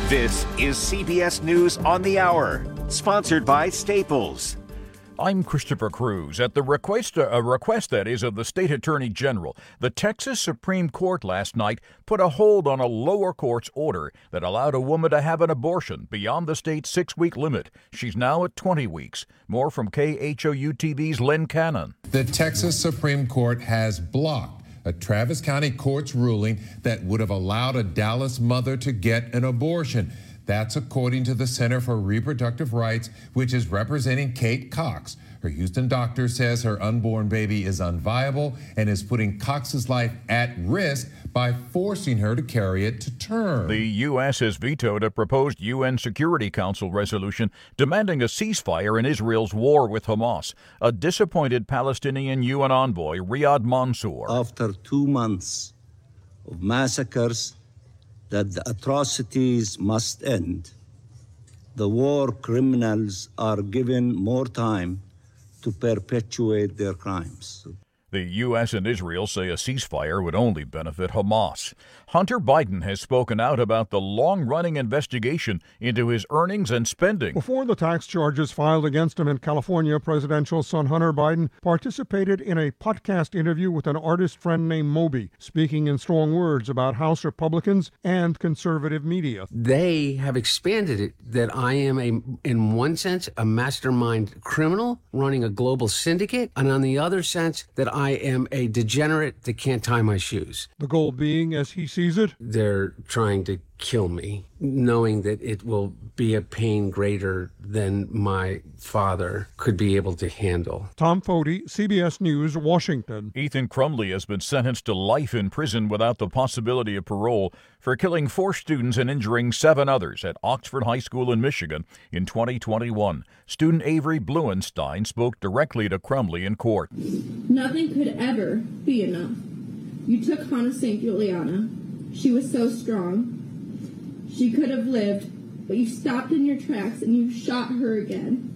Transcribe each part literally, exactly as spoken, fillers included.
This is C B S News on the Hour, sponsored by Staples. I'm Christopher Cruz. At the request, a request that is, of the state attorney general, the Texas Supreme Court last night put a hold on a lower court's order that allowed a woman to have an abortion beyond the state's six-week limit. She's now at twenty weeks. More from K H O U T V's Len Cannon. The Texas Supreme Court has blocked a Travis County court's ruling that would have allowed a Dallas mother to get an abortion. That's according to the Center for Reproductive Rights, which is representing Kate Cox. Her Houston doctor says her unborn baby is unviable and is putting Cox's life at risk by forcing her to carry it to term. The U S has vetoed a proposed U N Security Council resolution demanding a ceasefire in Israel's war with Hamas. A disappointed Palestinian U N envoy, Riyad Mansour. After two months of massacres, that the atrocities must end. The war criminals are given more time to perpetuate their crimes. The U S and Israel say a ceasefire would only benefit Hamas. Hunter Biden has spoken out about the long-running investigation into his earnings and spending. Before the tax charges filed against him in California, presidential son Hunter Biden participated in a podcast interview with an artist friend named Moby, speaking in strong words about House Republicans and conservative media. They have expanded it that I am, a, in one sense, a mastermind criminal running a global syndicate, and on the other sense, that I am a degenerate that can't tie my shoes. The goal being, as he sees it, they're trying to kill me, knowing that it will be a pain greater than my father could be able to handle. Tom Foti, C B S News, Washington. Ethan Crumley has been sentenced to life in prison without the possibility of parole for killing four students and injuring seven others at Oxford High School in Michigan in twenty twenty-one. Student Avery Bluenstein spoke directly to Crumley in court. Nothing could ever be enough. You took Hannah Saint Juliana. She was so strong. She could have lived, but you stopped in your tracks and you shot her again.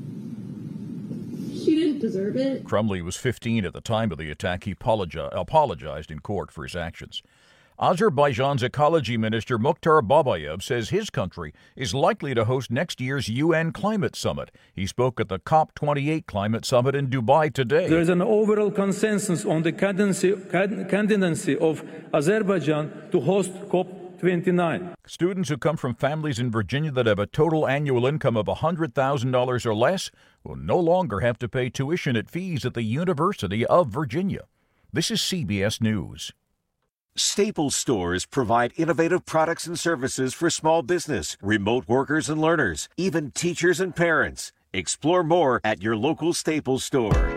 She didn't deserve it. Crumley was fifteen at the time of the attack. He apologi- apologized in court for his actions. Azerbaijan's ecology minister Mukhtar Babayev says his country is likely to host next year's U N climate summit. He spoke at the COP twenty-eight climate summit in Dubai today. There is an overall consensus on the candidacy, candidacy of Azerbaijan to host COP twenty-nine. Students who come from families in Virginia that have a total annual income of one hundred thousand dollars or less will no longer have to pay tuition at fees at the University of Virginia. This is C B S News. Staples stores provide innovative products and services for small business, remote workers and learners, even teachers and parents. Explore more at your local Staples store.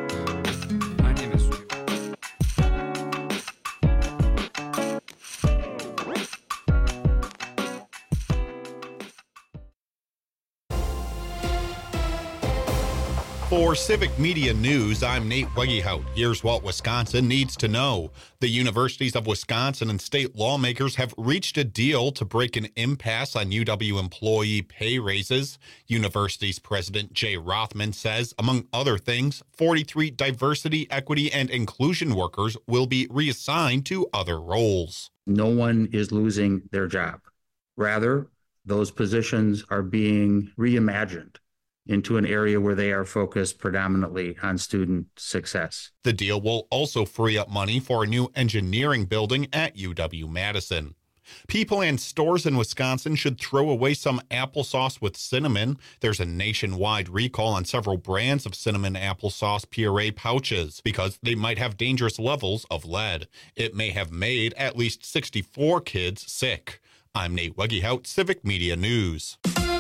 For Civic Media News, I'm Nate Wegehout. Here's what Wisconsin needs to know. The universities of Wisconsin and state lawmakers have reached a deal to break an impasse on U W employee pay raises. University's president Jay Rothman says, among other things, forty-three diversity, equity, and inclusion workers will be reassigned to other roles. No one is losing their job. Rather, those positions are being reimagined into an area where they are focused predominantly on student success. The deal will also free up money for a new engineering building at U W-Madison. People and stores in Wisconsin should throw away some applesauce with cinnamon. There's a nationwide recall on several brands of cinnamon applesauce puree pouches because they might have dangerous levels of lead. It may have made at least sixty-four kids sick. I'm Nate Wegehout, Civic Media News.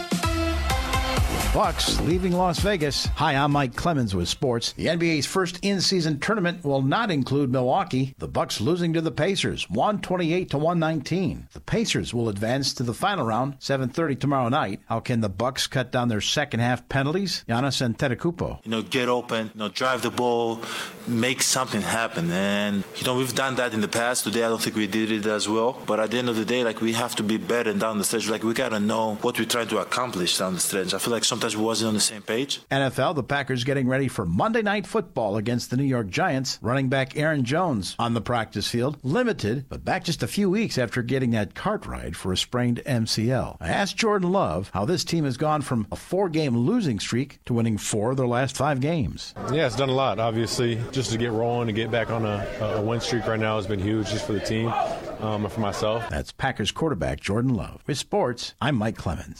Bucks leaving Las Vegas. Hi, I'm Mike Clemens with sports. The N B A's first in-season tournament will not include Milwaukee. The Bucks losing to the Pacers, one twenty-eight to one nineteen. The Pacers will advance to the final round, seven thirty tomorrow night. How can the Bucks cut down their second half penalties? Giannis Antetokounmpo. You know, get open, you know, drive the ball, make something happen. And, you know, we've done that in the past. Today, I don't think we did it as well. But at the end of the day, like, we have to be better down the stretch. Like, we got to know what we're trying to accomplish down the stretch. I feel like sometimes we wasn't on the same page. N F L, the Packers getting ready for Monday Night Football against the New York Giants. Running back Aaron Jones on the practice field, limited, but back just a few weeks after getting that cart ride for a sprained M C L. I asked Jordan Love how this team has gone from a four-game losing streak to winning four of their last five games. Yeah, it's done a lot, obviously. Just to get rolling, to get back on a, a win streak right now has been huge just for the team um, and for myself. That's Packers quarterback Jordan Love. With sports, I'm Mike Clemens.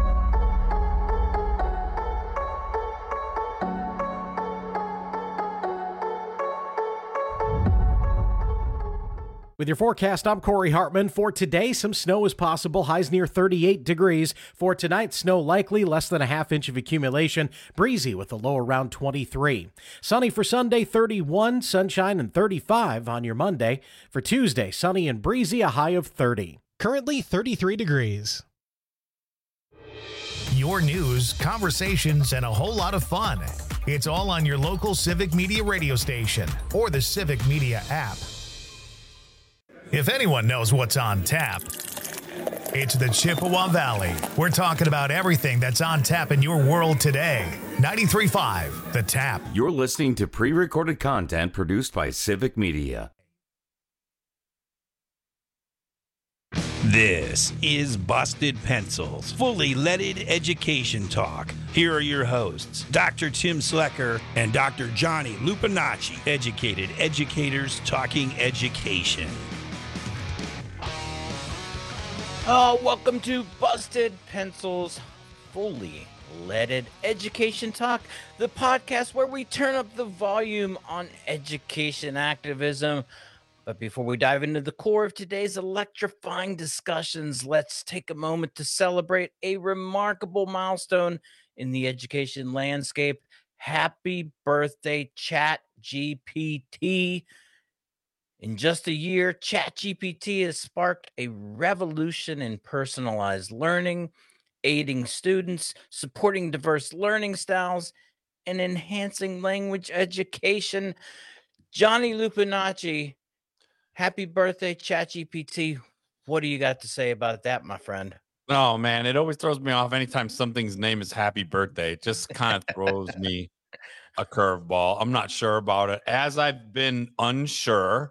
With your forecast, I'm Corey Hartman. For today, some snow is possible, highs near thirty-eight degrees. For tonight, snow likely, less than a half inch of accumulation, breezy with a low around twenty-three. Sunny for Sunday, thirty-one, sunshine and thirty-five on your Monday. For Tuesday, sunny and breezy, a high of thirty. Currently thirty-three degrees. Your news, conversations, and a whole lot of fun. It's all on your local Civic Media radio station or the Civic Media app. If anyone knows what's on tap, it's the Chippewa Valley. We're talking about everything that's on tap in your world today. ninety-three point five, The Tap. You're listening to pre-recorded content produced by Civic Media. This is Busted Pencils, fully leaded education talk. Here are your hosts, Doctor Tim Slecker and Doctor Johnny Lupinacci, educated educators talking education. Oh, welcome to Busted Pencils, fully leaded education talk, the podcast where we turn up the volume on education activism. But before we dive into the core of today's electrifying discussions, let's take a moment to celebrate a remarkable milestone in the education landscape. Happy birthday, ChatGPT. In just a year, ChatGPT has sparked a revolution in personalized learning, aiding students, supporting diverse learning styles, and enhancing language education. Johnny Lupinacci, happy birthday, ChatGPT. What do you got to say about that, my friend? Oh, man, it always throws me off anytime something's name is happy birthday. It just kind of throws me a curveball. I'm not sure about it. As I've been unsure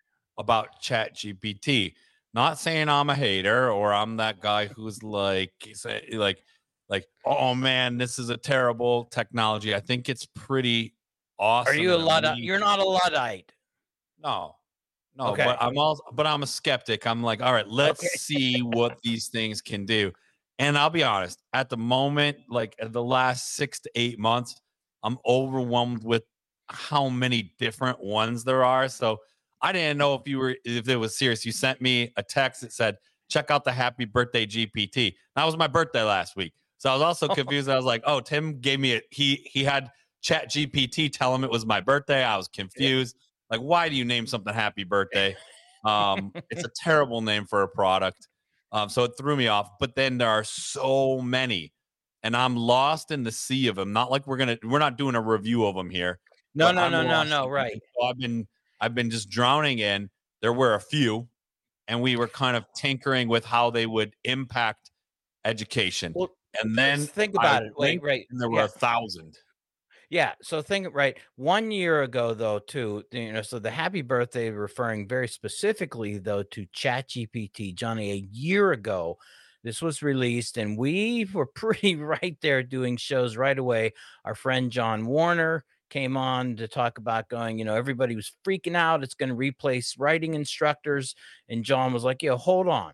about ChatGPT. Not saying I'm a hater or I'm that guy who's like, like, like, oh man, this is a terrible technology. I think it's pretty awesome. Are you a Luddite? You're not a Luddite. No, no, okay. but I'm also, but I'm a skeptic. I'm like, all right, let's okay. see what these things can do. And I'll be honest, at the moment, like the last six to eight months, I'm overwhelmed with how many different ones there are. So I didn't know if you were, if it was serious. You sent me a text that said, check out the happy birthday G P T. That was my birthday last week. So I was also confused. I was like, oh, Tim gave me it. He, he had ChatGPT tell him it was my birthday. I was confused. Yeah. Like, why do you name something happy birthday? Um, it's a terrible name for a product. Um, so it threw me off, but then there are so many and I'm lost in the sea of them. Not like we're going to, we're not doing a review of them here. No, no, no, no, no. Right. So I've been, I've been just drowning in. There were a few, and we were kind of tinkering with how they would impact education. Well, and then think about I it. Wait, right. And there were yeah. a thousand. Yeah. So think right. One year ago, though, too, you know, so the happy birthday referring very specifically, though, to ChatGPT. Johnny, a year ago, this was released, and we were pretty right there doing shows right away. Our friend John Warner came on to talk about going, you know, everybody was freaking out. It's going to replace writing instructors. And John was like, yo, hold on.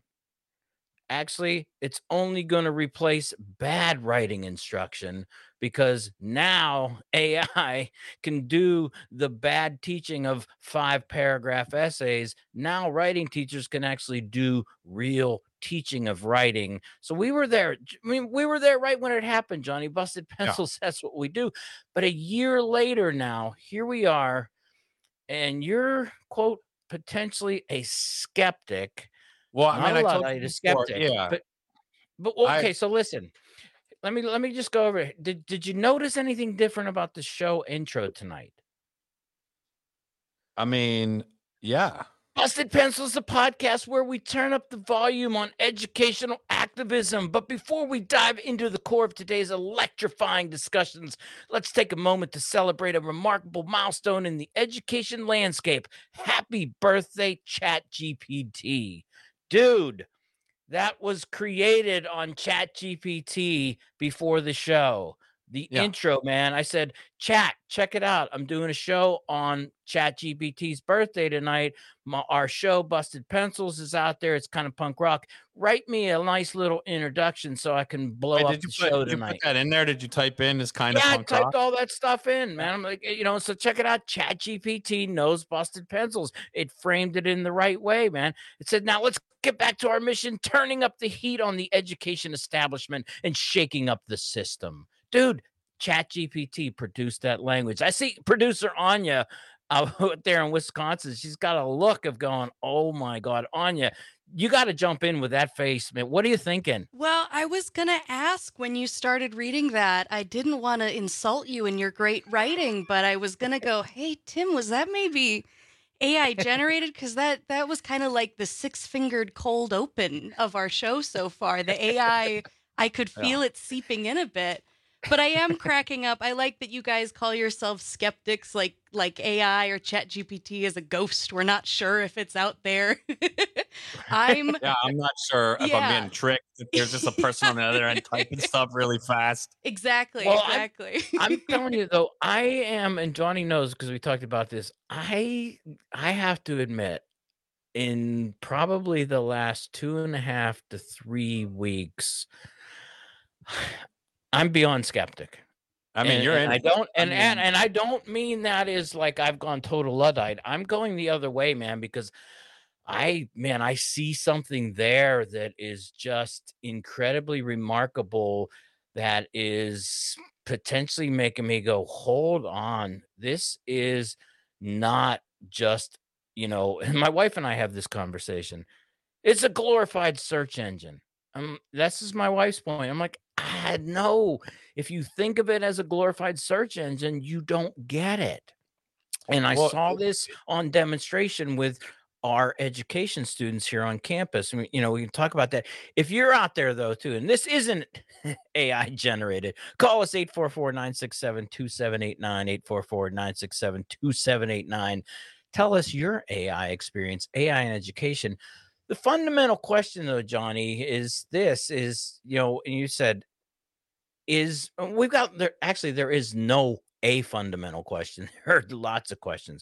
Actually, it's only going to replace bad writing instruction because now A I can do the bad teaching of five paragraph essays. Now writing teachers can actually do real teaching of writing. So we were there. I mean, we were there right when it happened, Johnny. Busted Pencils, yeah. That's what we do. But a year later now, here we are, and you're, quote, potentially a skeptic. Well, I mean, I told you you a skeptic. Before, yeah. But, but okay, I, so listen. Let me let me just go over it. Did did you notice anything different about the show intro tonight? I mean, yeah. Busted Pencils, the podcast where we turn up the volume on educational activism. But before we dive into the core of today's electrifying discussions, let's take a moment to celebrate a remarkable milestone in the education landscape. Happy birthday, ChatGPT. Dude, that was created on ChatGPT before the show. The Yeah. intro, man. I said, chat, check it out. I'm doing a show on ChatGPT's birthday tonight. My, our show, Busted Pencils, is out there. It's kind of punk rock. Write me a nice little introduction so I can blow Wait, up did you the put, show did you tonight. put that in there? Did you type in this kind Yeah, of I punk typed rock? all that stuff in, man. I'm like, you know, so check it out. ChatGPT knows Busted Pencils. It framed it in the right way, man. It said, now let's get back to our mission, turning up the heat on the education establishment and shaking up the system. Dude, ChatGPT produced that language. I see producer Anya out there in Wisconsin. She's got a look of going, oh my God, Anya, you got to jump in with that face, man. What are you thinking? Well, I was going to ask when you started reading that. I didn't want to insult you in your great writing, but I was going to go, hey, Tim, was that maybe A I generated? Because that, that was kind of like the six-fingered cold open of our show so far. The A I, I could feel Yeah. it seeping in a bit. But I am cracking up. I like that you guys call yourselves skeptics, like like A I or ChatGPT is a ghost. We're not sure if it's out there. I'm Yeah, I'm not sure if Yeah. I'm getting tricked. If there's just a person on the other end typing stuff really fast. exactly, Well, I'm- exactly. I'm telling you though, I am, and Johnny knows because we talked about this. I I have to admit, in probably the last two and a half to three weeks, I'm beyond skeptic. I mean, And- you're and in. I it. don't, I and, and mean- and I don't mean that is like I've gone total Luddite. I'm going the other way, man, because I, man, I see something there that is just incredibly remarkable. That is potentially making me go, hold on, this is not just, you know. And my wife and I have this conversation. It's a glorified search engine. Um, that's just my wife's point. I'm like, ah, no. If you think of it as a glorified search engine, you don't get it. And I Well, saw this on demonstration with our education students here on campus. And we- you know, we can talk about that. If you're out there though, too, and this isn't A I generated, call us eight four four, nine six seven, two seven eight nine, eight four four, nine six seven, two seven eight nine. Tell us your A I experience, A I in education. The fundamental question though, Johnny, is this is, you know, and you said, is uh, we've got there actually there is no a fundamental question. There are lots of questions.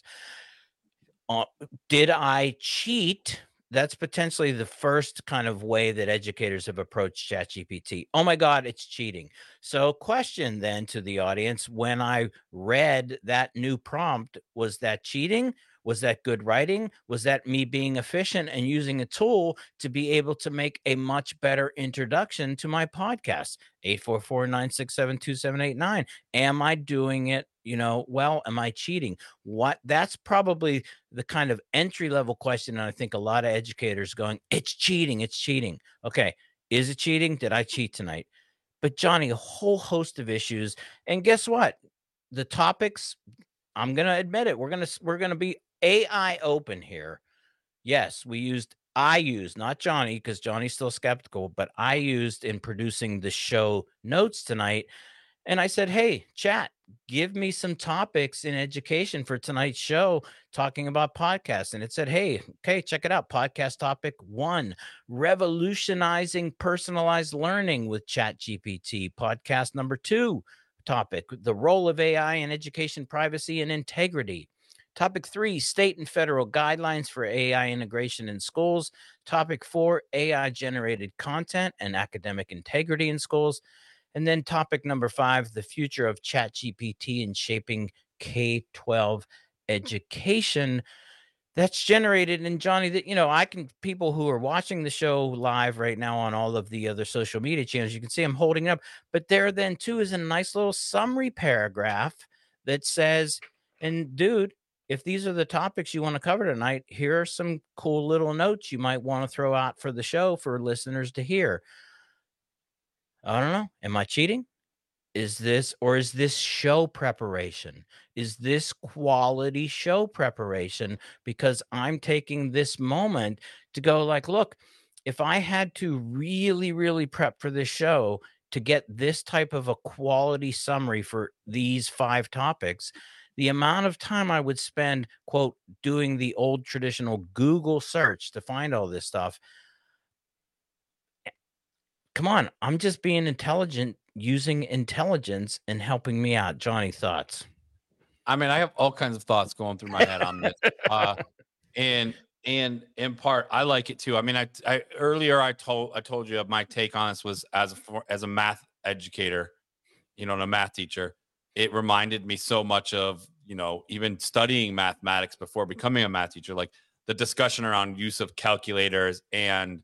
Uh, did I cheat? That's potentially the first kind of way that educators have approached ChatGPT. Oh my God, it's cheating. So, question then to the audience: when I read that new prompt, was that cheating? Was that good writing? Was that me being efficient and using a tool to be able to make a much better introduction to my podcast? eight four four, nine six seven, two seven eight nine. Am I doing it, you know, well, am I cheating? What that's probably the kind of entry level question. And I think a lot of educators going, it's cheating, it's cheating. Okay, is it cheating? Did I cheat tonight? But Johnny, a whole host of issues. And guess what? The topics, I'm going to admit it. We're going to we're going to be A I open here. Yes, we used I used, not Johnny, because Johnny's still skeptical, but I used in producing the show notes tonight. And I said, hey, chat, give me some topics in education for tonight's show talking about podcasts. And it said, hey, okay, check it out. Podcast topic one, revolutionizing personalized learning with ChatGPT. Podcast number two topic, the role of A I in education privacy and integrity. Topic three, state and federal guidelines for A I integration in schools. Topic four, A I generated content and academic integrity in schools. And then topic number five, the future of ChatGPT in shaping K twelve education. That's generated. And Johnny, that, you know, I can, people who are watching the show live right now on all of the other social media channels, you can see I'm holding it up. But there then too is a nice little summary paragraph that says, and dude, if these are the topics you want to cover tonight, here are some cool little notes you might want to throw out for the show for listeners to hear. I don't know. Am I cheating? Is this, or is this show preparation? Is this quality show preparation? Because I'm taking this moment to go like, look, if I had to really, really prep for this show to get this type of a quality summary for these five topics, the amount of time I would spend, quote, doing the old traditional Google search to find all this stuff. Come on, I'm just being intelligent, using intelligence and helping me out. Johnny, thoughts? I mean, I have all kinds of thoughts going through my head on this. Uh, and and in part, I like it too. I mean, I, I earlier I told I told you my take on this was as a as a math educator, you know, and a math teacher. It reminded me so much of, you know, even studying mathematics before becoming a math teacher, like the discussion around use of calculators and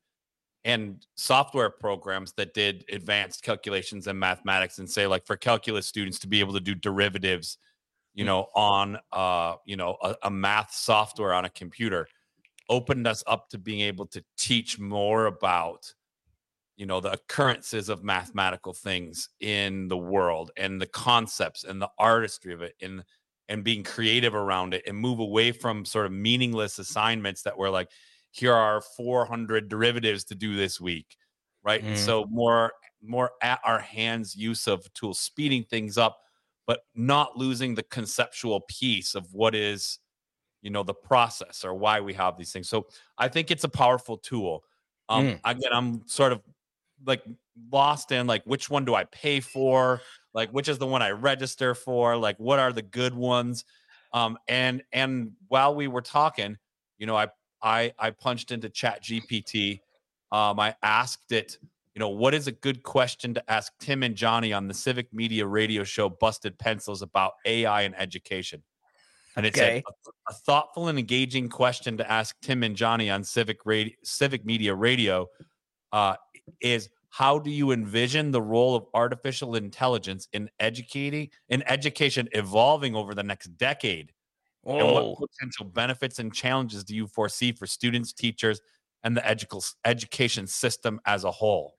and software programs that did advanced calculations in mathematics, and say, like, for calculus students to be able to do derivatives, you know, on, uh, you know, a, a math software on a computer, opened us up to being able to teach more about, you know, the occurrences of mathematical things in the world and the concepts and the artistry of it, and, and being creative around it, and move away from sort of meaningless assignments that were like, here are four hundred derivatives to do this week, right? Mm. And so more, more at our hands use of tools, speeding things up, but not losing the conceptual piece of what is, you know, the process or why we have these things. So I think it's a powerful tool. Um, mm. Again, I'm sort of like lost in like, which one do I pay for? Like, which is the one I register for? Like, what are the good ones? Um, and, and while we were talking, you know, I, I, I punched into Chat G P T. Um, I asked it, you know, what is a good question to ask Tim and Johnny on the Civic Media radio show Busted Pencils about A I and education? And it Okay. said, a, a thoughtful and engaging question to ask Tim and Johnny on Civic radio, Civic Media Radio uh, is, how do you envision the role of artificial intelligence in educating in education evolving over the next decade? Oh. And what potential benefits and challenges do you foresee for students, teachers, and the edu- education system as a whole?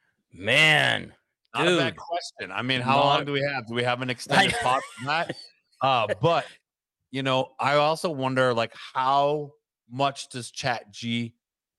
Man, not dude. a bad question. I mean, how Not- long do we have? Do we have an extended pod for that? Uh, but, you know, I also wonder, like, how much does Chat G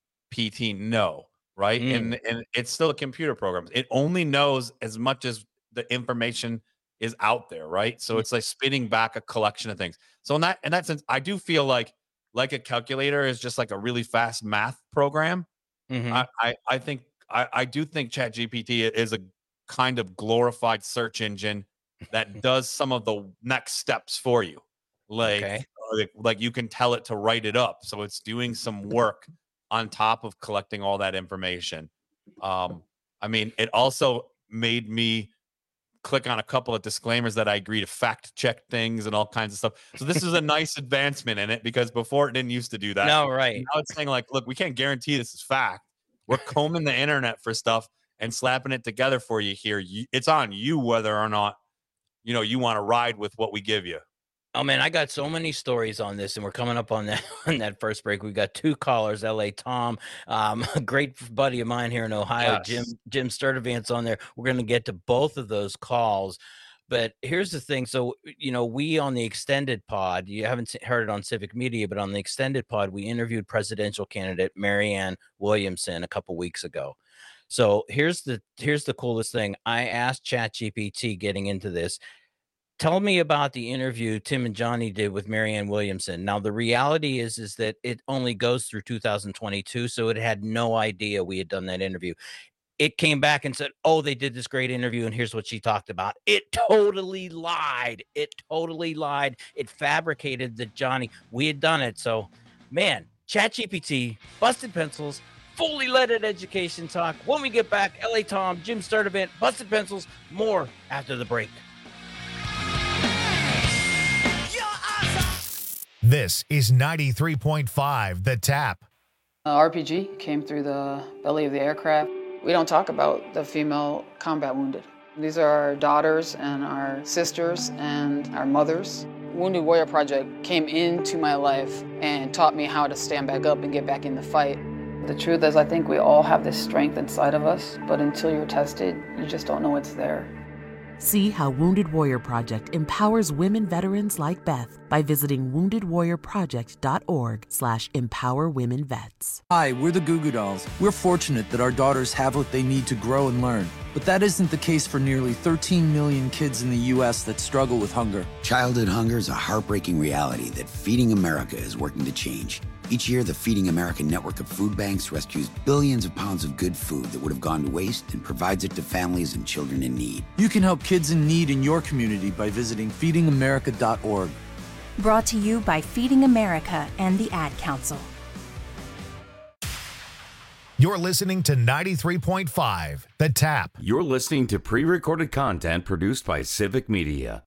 P T know, right? Mm. And and it's still a computer program. It only knows as much as the information is out there, right? So it's like spitting back a collection of things. So in that in that sense, I do feel like like a calculator is just like a really fast math program. Mhm. I, I I think I, I do think Chat G P T is a kind of glorified search engine that does some of the next steps for you. Like, Okay. like like you can tell it to write it up. So it's doing some work on top of collecting all that information. Um, I mean, it also made me click on a couple of disclaimers that I agree to fact check things and all kinds of stuff. So this is a nice advancement in it, because before it didn't used to do that. No, right. Now it's saying, like, look, we can't guarantee this is fact. We're combing the internet for stuff and slapping it together for you here. You, it's on you whether or not, you know, you want to ride with what we give you. Oh man, I got so many stories on this, and we're coming up on that on that first break. We've got two callers, L A Tom, um, a great buddy of mine here in Ohio, Yes. Jim Jim Sturdivant's on there. We're going to get to both of those calls. But here's the thing. So, you know, we on the extended pod, you haven't se- heard it on Civic Media, but on the extended pod, we interviewed presidential candidate Marianne Williamson a couple weeks ago. So here's the here's the coolest thing. I asked ChatGPT getting into this, tell me about the interview Tim and Johnny did with Marianne Williamson. Now, the reality is, is that it only goes through two thousand twenty-two, so it had no idea we had done that interview. It came back and said, oh, they did this great interview, and here's what she talked about. It totally lied. It totally lied. It fabricated that Johnny, we had done it. So, man, ChatGPT, Busted Pencils, fully leaded education talk. When we get back, L A Tom, Jim Sturdivant, Busted Pencils, more after the break. This is ninety-three point five The Tap. Uh, R P G came through the belly of the aircraft. We don't talk about the female combat wounded. These are our daughters and our sisters and our mothers. Wounded Warrior Project came into my life and taught me how to stand back up and get back in the fight. The truth is, I think we all have this strength inside of us, but until you're tested, you just don't know it's there. See how Wounded Warrior Project empowers women veterans like Beth by visiting wounded warrior project dot org slash empower women vets. Hi, we're the Goo Goo Dolls. We're fortunate that our daughters have what they need to grow and learn. But that isn't the case for nearly thirteen million kids in the U S that struggle with hunger. Childhood hunger is a heartbreaking reality that Feeding America is working to change. Each year, the Feeding America network of food banks rescues billions of pounds of good food that would have gone to waste and provides it to families and children in need. You can help kids in need in your community by visiting feeding america dot org. Brought to you by Feeding America and the Ad Council. You're listening to ninety-three point five, The Tap. You're listening to pre-recorded content produced by Civic Media.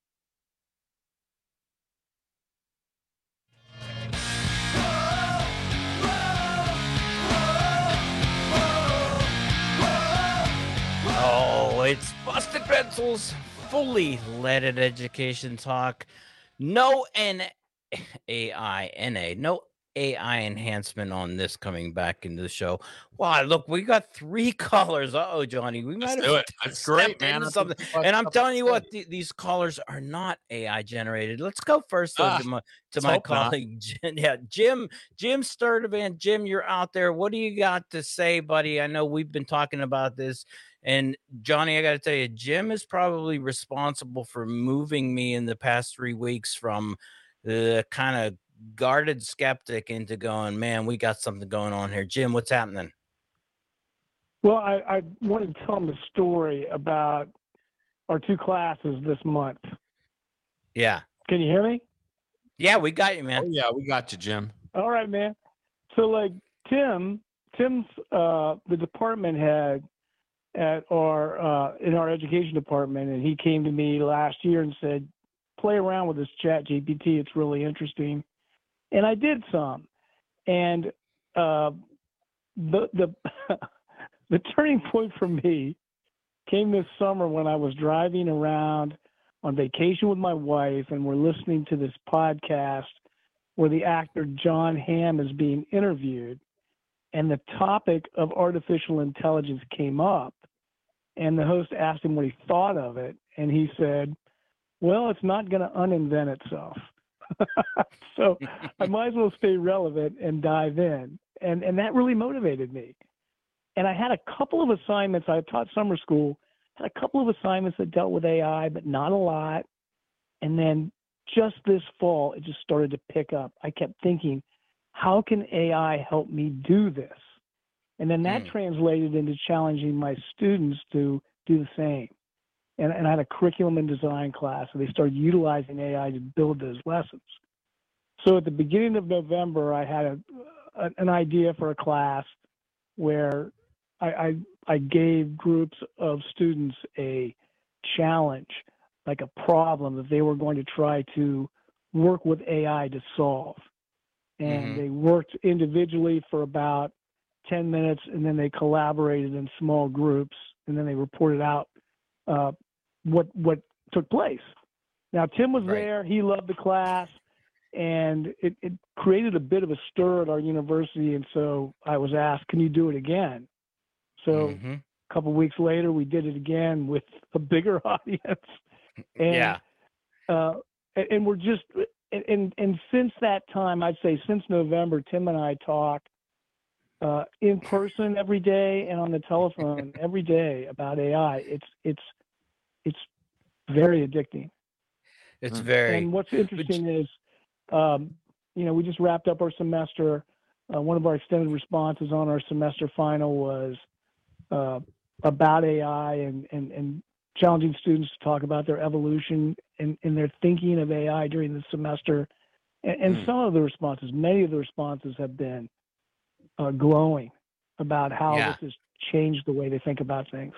Oh, it's Busted Pencils, fully leaded education talk. No N A I N A, no A I enhancement on this coming back into the show. Wow, look, we got three callers. Uh-oh, Johnny, we might Let's have do it. That's great, man. into something. And I'm telling you what, th- these callers are not A I generated. Let's go first though, Ah, to my, to let's my hope not. colleague, Jim, yeah, Jim, Jim Sturdivant. Jim, you're out there. What do you got to say, buddy? I know we've been talking about this. And Johnny, I got to tell you, Jim is probably responsible for moving me in the past three weeks from the kind of guarded skeptic into going, man, we got something going on here. Jim, what's happening? Well, I, I wanted to tell them a story about our two classes this month. Yeah. Can you hear me? Yeah, we got you, man. Oh, yeah, we got you, Jim. All right, man. So, like, Tim, Tim's uh, the department head at our uh, in our education department, and he came to me last year and said, play around with this Chat G P T. It's really interesting. And I did some. And uh, the the the turning point for me came this summer when I was driving around on vacation with my wife, and we're listening to this podcast where the actor John Hamm is being interviewed, and the topic of artificial intelligence came up, and the host asked him what he thought of it, and he said, well, it's not going to uninvent itself. So I might as well stay relevant and dive in. And and that really motivated me. And I had a couple of assignments. I taught summer school, had a couple of assignments that dealt with A I, but not a lot. And then just this fall, it just started to pick up. I kept thinking, how can A I help me do this? And then that mm. translated into challenging my students to do the same. And, and I had a curriculum and design class, and they started utilizing A I to build those lessons. So at the beginning of November, I had a, a, an idea for a class where I, I, I gave groups of students a challenge, like a problem that they were going to try to work with A I to solve. And mm-hmm. they worked individually for about ten minutes, and then they collaborated in small groups, and then they reported out uh, what what took place. Now, Tim was right. there. He loved the class, and it, it created a bit of a stir at our university, and so I was asked, can you do it again? So mm-hmm. a couple weeks later, we did it again with a bigger audience. And, yeah. Uh, and, and we're just, and, and since that time, I'd say since November, Tim and I talk uh, in person every day and on the telephone every day about A I. It's, it's, it's very addicting. It's very. And what's interesting is, um, you know, we just wrapped up our semester. Uh, one of our extended responses on our semester final was uh, about A I and, and, and challenging students to talk about their evolution and, and their thinking of A I during the semester. And, and mm. some of the responses, many of the responses have been uh, glowing about how yeah. this has changed the way they think about things.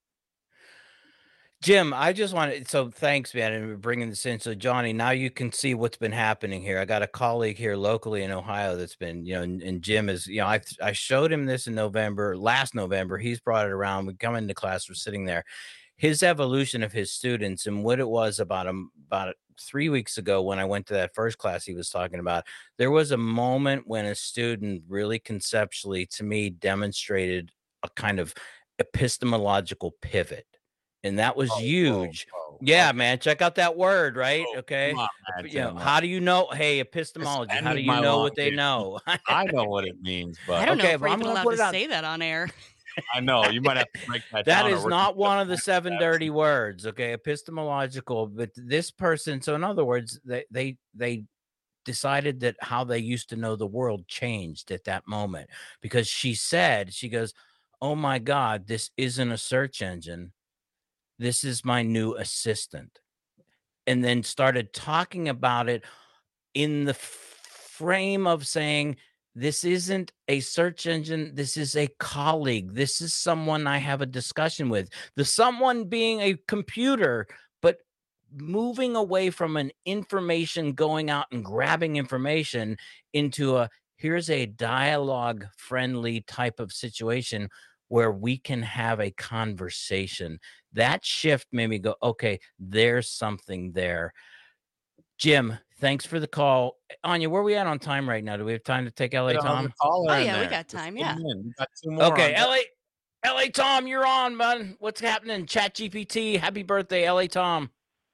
Jim, I just wanted, so thanks, man, and bringing this in. So, Johnny, now you can see what's been happening here. I got a colleague here locally in Ohio that's been, you know, and, and Jim is, you know, I I showed him this in November, last November. He's brought it around. We come into class, we're sitting there. His evolution of his students and what it was about him about three weeks ago when I went to that first class he was talking about. There was a moment when a student really conceptually, to me, demonstrated a kind of epistemological pivot And that was Oh, huge. whoa, whoa. Yeah, Okay. man. Check out that word, right? Oh, okay. come on, man, You know, Tim. how do you know? Hey, epistemology. How do ended you my know long what they history. know? I know what it means, I but don't know Okay, if well, we're I'm even gonna allowed put to it out. say that on air. I know you might have to break that, That down. or is we're not gonna- one of the seven dirty words, okay? Epistemological, but this person, so in other words, they they they decided that how they used to know the world changed at that moment, because she said, she goes, "Oh my God, this isn't a search engine. This is my new assistant." And then started talking about it in the frame of saying, this isn't a search engine. This is a colleague. This is someone I have a discussion with. The someone being a computer, but moving away from an information, going out and grabbing information into a, here's a dialogue friendly type of situation where we can have a conversation. That shift made me go, okay, there's something there. Jim, thanks for the call. Anya, where are we at on time right now? Do we have time to take L A Get another Tom? caller Oh in yeah, we there. got Just time. get Yeah. him in. We got two more. Okay, on L A L A Tom, you're on, man. What's happening? Chat G P T. Happy birthday, L A Tom.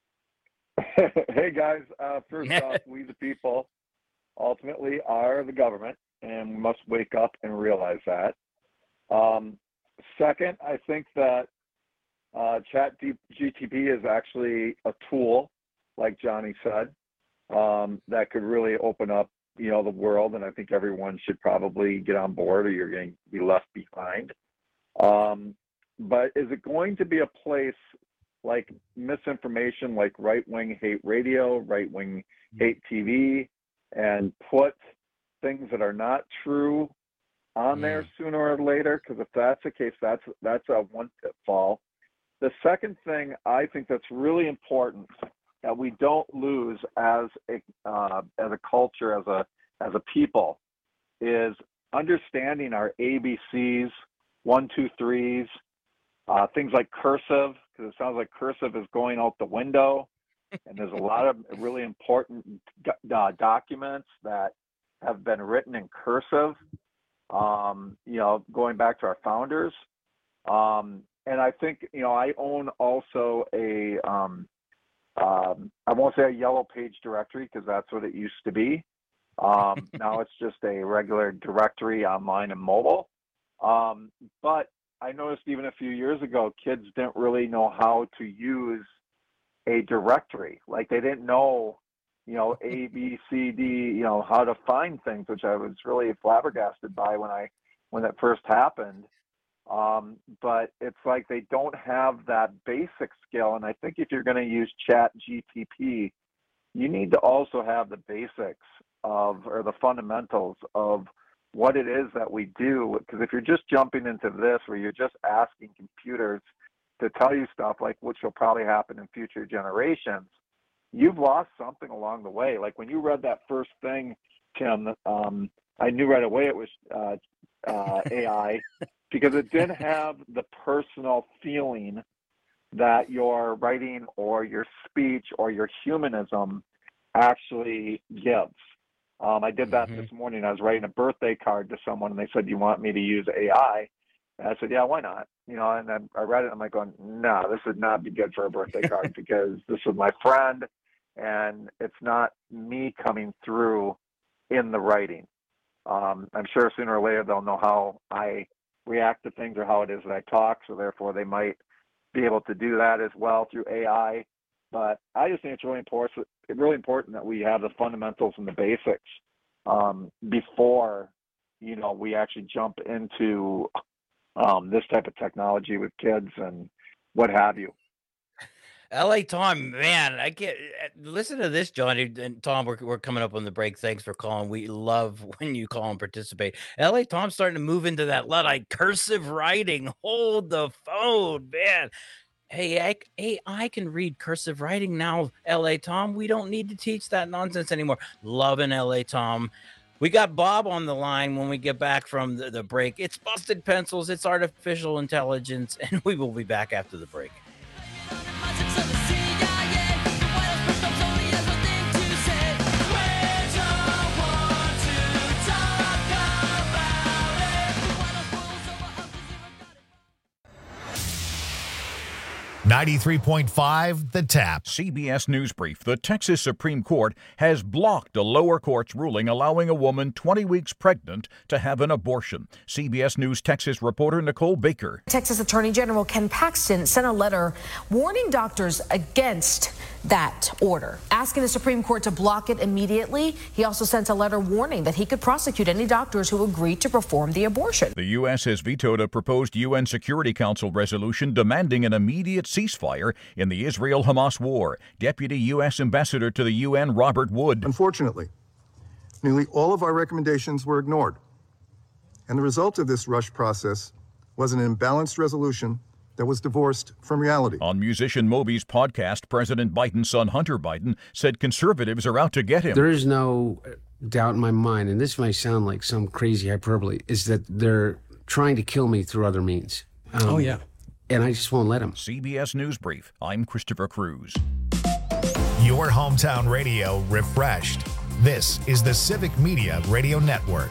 Hey guys, uh, first off, we the people ultimately are the government, and we must wake up and realize that. Um, second, I think that uh, Chat G T P is actually a tool, like Johnny said, um, that could really open up, you know, the world, and I think everyone should probably get on board, or you're going to be left behind. Um, but is it going to be a place like misinformation, like right-wing hate radio, right-wing hate T V, and put things that are not true on there sooner or later? Because if that's the case, that's that's a one pitfall. The second thing I think that's really important that we don't lose as a uh, as a culture, as a as a people, is understanding our A B Cs, one, two, threes, uh, things like cursive, because it sounds like cursive is going out the window. And there's a lot of really important uh, documents that have been written in cursive, um, you know, going back to our founders. Um, and I think, you know, I own also a, um, um, I won't say a yellow page directory, because that's what it used to be. Um, now it's just a regular directory online and mobile. Um, but I noticed even a few years ago, kids didn't really know how to use a directory. Like they didn't know, you know, A, B, C, D, you know, how to find things, which I was really flabbergasted by when I, when that first happened. Um, but it's like they don't have that basic skill. And I think if you're going to use Chat G P T, you need to also have the basics of, or the fundamentals of what it is that we do. Because if you're just jumping into this, where you're just asking computers to tell you stuff, like which will probably happen in future generations, you've lost something along the way. Like when you read that first thing, Tim, um, I knew right away it was uh, uh, A I, because it didn't have the personal feeling that your writing or your speech or your humanism actually gives. Um, I did that mm-hmm. this morning. I was writing a birthday card to someone, and they said, "Do you want me to use A I?" And I said, "Yeah, why not?" You know, and then I read it, and I'm like going, "No, this would not be good for a birthday card because this is my friend, and it's not me coming through in the writing." Um, I'm sure sooner or later they'll know how I react to things or how it is that I talk, so therefore they might be able to do that as well through A I. But I just think it's really important. It's really important that we have the fundamentals and the basics um, before, you know, we actually jump into um, this type of technology with kids and what have you. L A Tom, man, I can't listen to this, Johnny and Tom. We're, we're coming up on the break. Thanks for calling. We love when you call and participate. L A Tom's starting to move into that Luddite cursive writing. Hold the phone, man. Hey, I, hey, I can read cursive writing now, L A Tom. We don't need to teach that nonsense anymore. Loving L A Tom. We got Bob on the line when we get back from the, the break. It's Busted Pencils. It's artificial intelligence, and we will be back after the break. ninety-three point five The Tap. C B S News Brief. The Texas Supreme Court has blocked a lower court's ruling allowing a woman twenty weeks pregnant to have an abortion. C B S News Texas reporter Nicole Baker. Texas Attorney General Ken Paxton sent a letter warning doctors against that order, asking the Supreme Court to block it immediately. He also sent a letter warning that he could prosecute any doctors who agreed to perform the abortion. The U S has vetoed a proposed U N Security Council resolution demanding an immediate ceasefire in the Israel-Hamas war. Deputy U S Ambassador to the U N Robert Wood. Unfortunately, nearly all of our recommendations were ignored, and the result of this rush process was an imbalanced resolution that was divorced from reality. On musician Moby's podcast, President Biden's son Hunter Biden said conservatives are out to get him. There is no doubt in my mind, and this might sound like some crazy hyperbole, is that they're trying to kill me through other means. Um, Oh, yeah. And I just won't let them. C B S News Brief. I'm Christopher Cruz. Your hometown radio refreshed. This is the Civic Media Radio Network.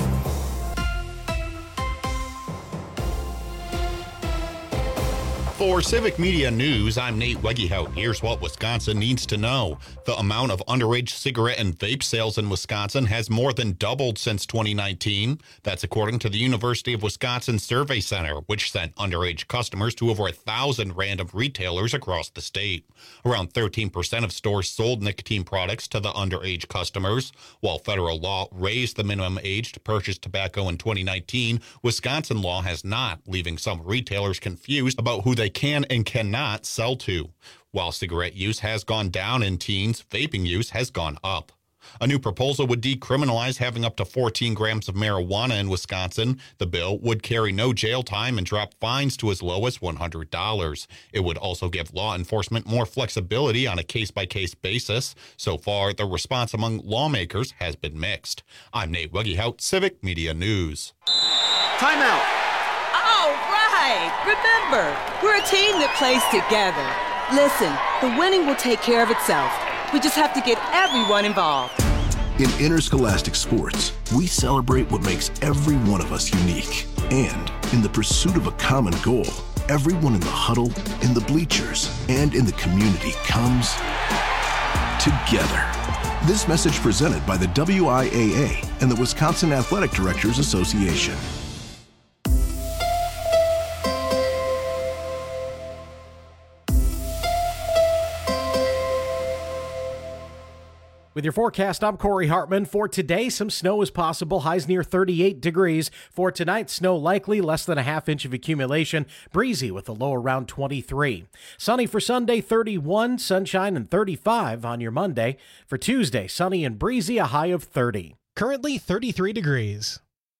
For Civic Media News, I'm Nate Wegehout. Here's what Wisconsin needs to know. The amount of underage cigarette and vape sales in Wisconsin has more than doubled since twenty nineteen. That's according to the University of Wisconsin Survey Center, which sent underage customers to over a thousand random retailers across the state. Around thirteen percent of stores sold nicotine products to the underage customers. While federal law raised the minimum age to purchase tobacco in twenty nineteen, Wisconsin law has not, leaving some retailers confused about who they can and cannot sell to. While cigarette use has gone down in teens, vaping use has gone up. A new proposal would decriminalize having up to fourteen grams of marijuana in Wisconsin. The bill would carry no jail time and drop fines to as low as one hundred dollars. It would also give law enforcement more flexibility on a case-by-case basis. So far, the response among lawmakers has been mixed. I'm Nate Wegehout, Civic Media News. Timeout. All right. Remember, we're a team that plays together. Listen, the winning will take care of itself. We just have to get everyone involved. In interscholastic sports, we celebrate what makes every one of us unique. And in the pursuit of a common goal, everyone in the huddle, in the bleachers, and in the community comes together. This message presented by the W I A A and the Wisconsin Athletic Directors Association. With your forecast, I'm Corey Hartman. For today, some snow is possible. Highs near thirty-eight degrees. For tonight, snow likely, less than a half inch of accumulation. Breezy with a low around twenty-three. Sunny for Sunday, thirty-one. Sunshine and thirty-five on your Monday. For Tuesday, sunny and breezy, a high of thirty. Currently thirty-three degrees.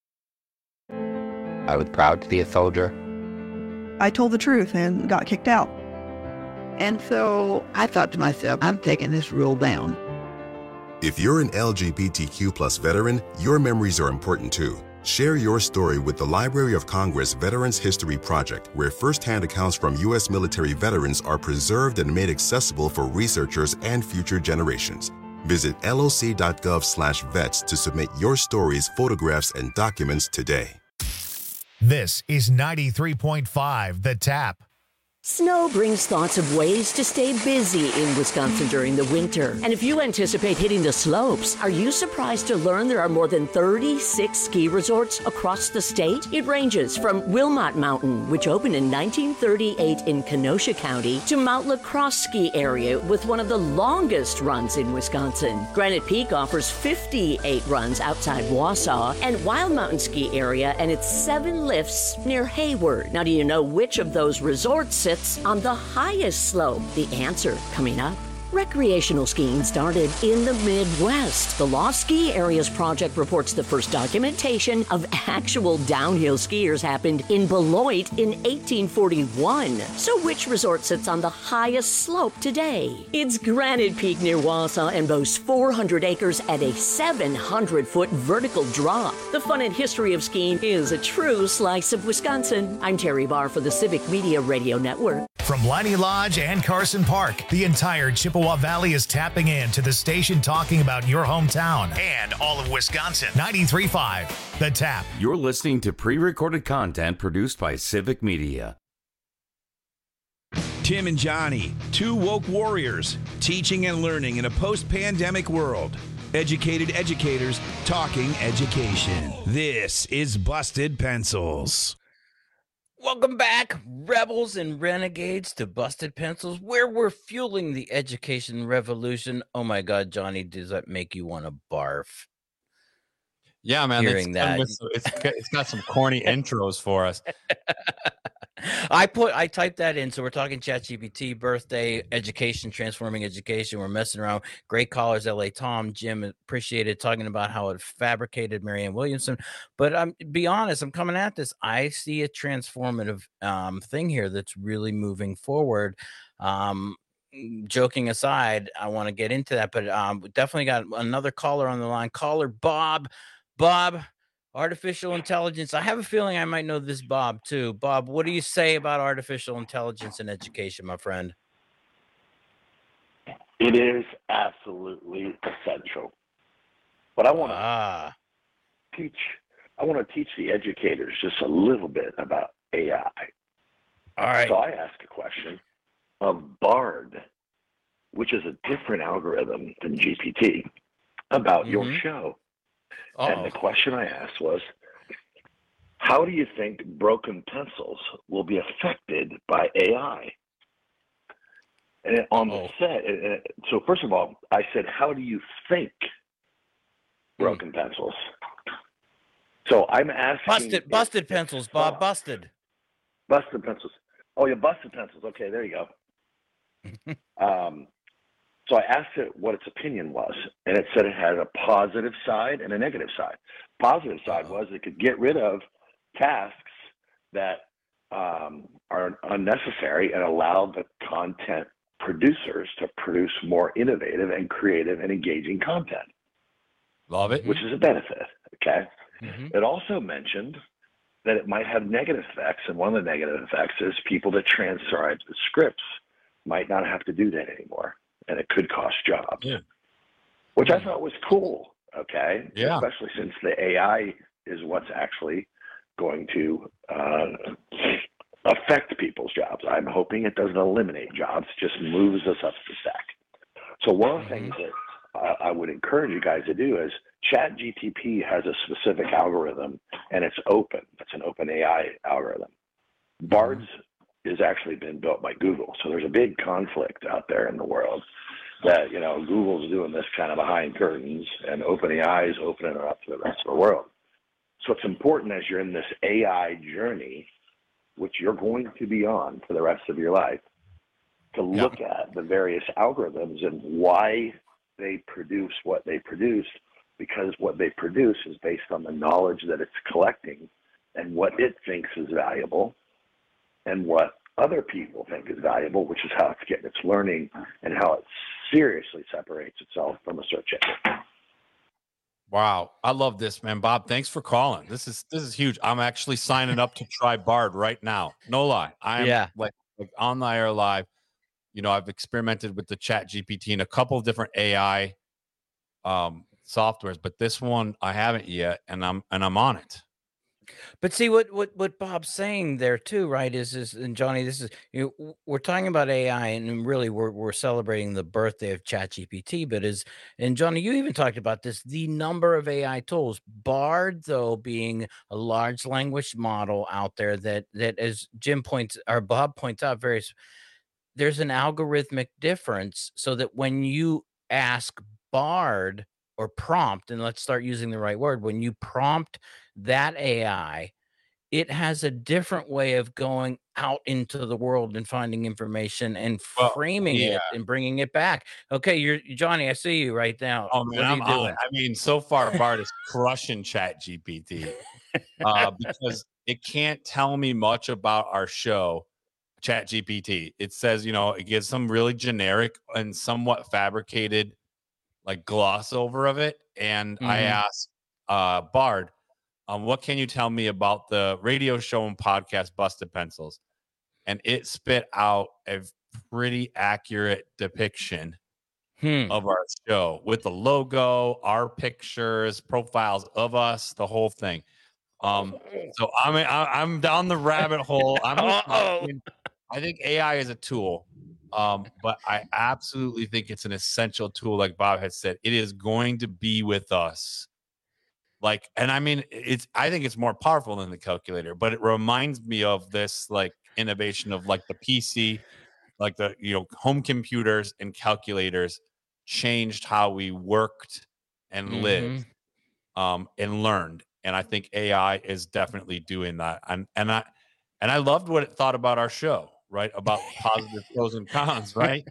I was proud to be a soldier. I told the truth and got kicked out. And so I thought to myself, I'm taking this rule down. If you're an L G B T Q plus veteran, your memories are important too. Share your story with the Library of Congress Veterans History Project, where firsthand accounts from U S military veterans are preserved and made accessible for researchers and future generations. Visit loc.gov slash vets to submit your stories, photographs, and documents today. This is ninety-three point five The Tap. Snow brings thoughts of ways to stay busy in Wisconsin during the winter. And if you anticipate hitting the slopes, are you surprised to learn there are more than thirty-six ski resorts across the state? It ranges from Wilmot Mountain, which opened in nineteen thirty-eight in Kenosha County, to Mount La Crosse Ski Area with one of the longest runs in Wisconsin. Granite Peak offers fifty-eight runs outside Wausau, and Wild Mountain Ski Area and its seven lifts near Hayward. Now, do you know which of those resorts sits on the highest slope? The answer coming up. Recreational skiing started in the Midwest. The Lost Ski Areas Project reports the first documentation of actual downhill skiers happened in Beloit in eighteen forty-one. So which resort sits on the highest slope today? It's Granite Peak near Wausau and boasts four hundred acres at a seven hundred foot vertical drop. The fun and history of skiing is a true slice of Wisconsin. I'm Terry Barr for the Civic Media Radio Network. From Liney Lodge and Carson Park, the entire Chippewa Valley is tapping in to the station talking about your hometown and all of Wisconsin. ninety-three point five The Tap. You're listening to pre-recorded content produced by Civic Media. Tim and Johnny, two woke warriors, teaching and learning in a post-pandemic world. Educated educators talking education. This is Busted Pencils. Welcome back, rebels and renegades, to Busted Pencils, where we're fueling the education revolution. Oh my God, Johnny, does that make you want to barf? Yeah, man. Hearing that, it's, it's, it's got some corny intros for us. I put I typed that in. So we're talking ChatGPT, birthday, education, transforming education. We're messing around. Great callers, L A Tom, Jim, appreciated talking about how it fabricated Marianne Williamson. But I'm um, be honest, I'm coming at this. I see a transformative um, thing here that's really moving forward. Um, joking aside, I want to get into that, but um, we definitely got another caller on the line. Caller Bob. Bob. Artificial intelligence. I have a feeling I might know this Bob too. Bob, what do you say about artificial intelligence in education, my friend? It is absolutely essential. But I want to ah. teach, I want to teach the educators just a little bit about A I. All right. So I ask a question of Bard, which is a different algorithm than G P T, about mm-hmm. your show. Uh-oh. And the question I asked was, how do you think Broken Pencils will be affected by A I? And on the set, and so first of all, I said, how do you think Broken mm. Pencils? So I'm asking. Busted, busted pencils, Bob, busted. Busted pencils. Oh, yeah, busted pencils. Okay, there you go. um, So I asked it what its opinion was, and it said it had a positive side and a negative side. Positive side was it could get rid of tasks that um, are unnecessary and allow the content producers to produce more innovative and creative and engaging content. Love it. Which is a benefit, okay? Mm-hmm. It also mentioned that it might have negative effects, and one of the negative effects is people that transcribe the scripts might not have to do that anymore. And it could cost jobs, yeah. which I thought was cool, okay? Yeah. Especially since the A I is what's actually going to uh, affect people's jobs. I'm hoping it doesn't eliminate jobs, just moves us up the stack. So one of the things that uh, I would encourage you guys to do is ChatGPT has a specific algorithm, and it's open. It's an open A I algorithm. Bard's has actually been built by Google. So there's a big conflict out there in the world that, you know, Google's doing this kind of behind curtains and OpenAI is opening it up to the rest of the world. So it's important as you're in this A I journey, which you're going to be on for the rest of your life, to look yeah. at the various algorithms and why they produce what they produce, because what they produce is based on the knowledge that it's collecting and what it thinks is valuable and what other people think is valuable, which is how it's getting its learning and how it seriously separates itself from a search engine. Wow. I love this, man. Bob, thanks for calling. This is this is huge. I'm actually signing up to try Bard right now. No lie. I am yeah. like, like on the air live. You know, I've experimented with the Chat G P T and a couple of different A I um, softwares, but this one I haven't yet, and I'm and I'm on it. But see what what what Bob's saying there too, right? Is is and Johnny, this is you know, we're talking about A I, and really we're we're celebrating the birthday of ChatGPT. But is and Johnny, you even talked about this, the number of A I tools. Bard, though, being a large language model out there that that as Jim points or Bob points out, very there's an algorithmic difference, so that when you ask Bard or prompt, and let's start using the right word, when you prompt that A I, it has a different way of going out into the world and finding information and framing well, yeah. it and bringing it back. Okay, you're Johnny. I see you right now. Oh man, what are I'm you doing? on. I mean, so far Bard is crushing Chat G P T uh, because it can't tell me much about our show. Chat G P T. It says, you know, it gives some really generic and somewhat fabricated like gloss over of it. And mm-hmm. I asked uh, Bard, um, what can you tell me about the radio show and podcast Busted Pencils? And it spit out a pretty accurate depiction hmm. of our show with the logo, our pictures, profiles of us, the whole thing. Um, so I'm I'm down the rabbit hole. I'm I think A I is a tool, um, but I absolutely think it's an essential tool. Like Bob had said, it is going to be with us. Like, and I mean, it's, I think it's more powerful than the calculator, but it reminds me of this like innovation of like the P C, like the, you know, home computers and calculators changed how we worked and Mhm. lived, um, and learned. And I think A I is definitely doing that. And, and I, and I loved what it thought about our show, right? About positive pros and cons, right?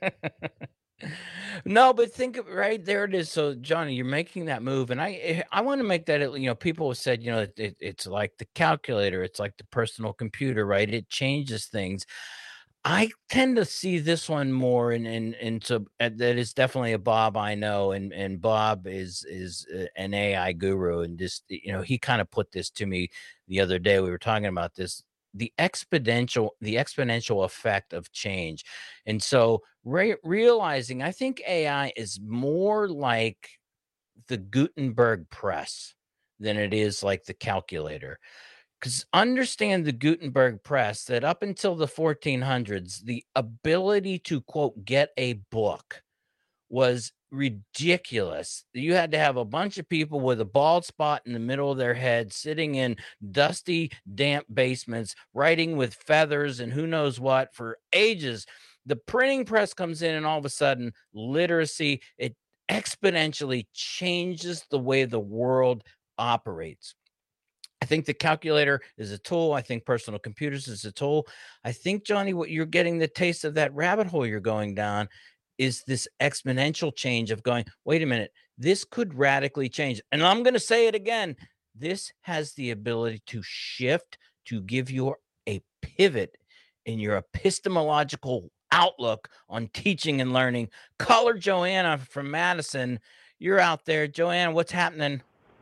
No, but think of right there it is. So, Johnny, you're making that move, and I eh, I want to make that. You know, people have said, you know, it, it, it's like the calculator, it's like the personal computer, right? It changes things. I tend to see this one more, and and and so uh, that is definitely a Bob I know, and and Bob is is uh, an A I guru, and just you know he kind of put this to me the other day. We were talking about this, the exponential the exponential effect of change, and so re- realizing I think A I is more like the Gutenberg press than it is like the calculator. Because understand the Gutenberg press that up until the fourteen hundreds, the ability to quote get a book was ridiculous. You had to have a bunch of people with a bald spot in the middle of their head sitting in dusty, damp basements, writing with feathers and who knows what for ages. The printing press comes in, and all of a sudden, literacy, it exponentially changes the way the world operates. I think the calculator is a tool. I think personal computers is a tool. I think, Johnny, what you're getting the taste of that rabbit hole you're going down is this exponential change of going, wait a minute, this could radically change. And I'm going to say it again. This has the ability to shift, to give you a pivot in your epistemological outlook on teaching and learning. Caller Joanna from Madison. You're out there. Joanna, what's happening?